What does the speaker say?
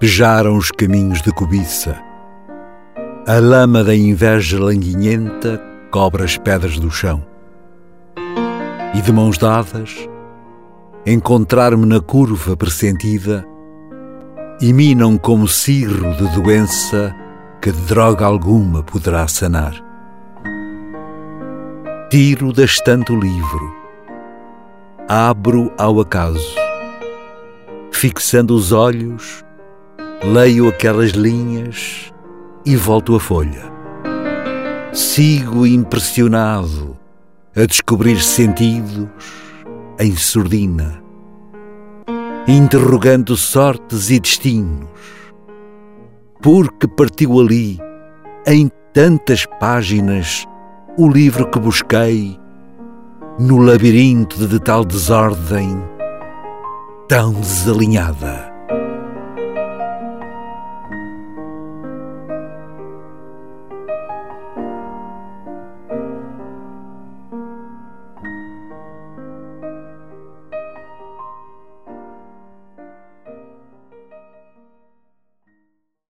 pejaram os caminhos de cobiça. A lama da inveja languinhenta cobre as pedras do chão. E de mãos dadas, encontrar-me na curva pressentida, e minam como cirro de doença que droga alguma poderá sanar. Tiro da estante o livro, abro ao acaso, fixando os olhos, leio aquelas linhas e volto a folha. Sigo impressionado a descobrir sentidos em surdina, interrogando sortes e destinos, porque partiu ali, em tantas páginas, o livro que busquei, no labirinto de tal desordem, tão desalinhada.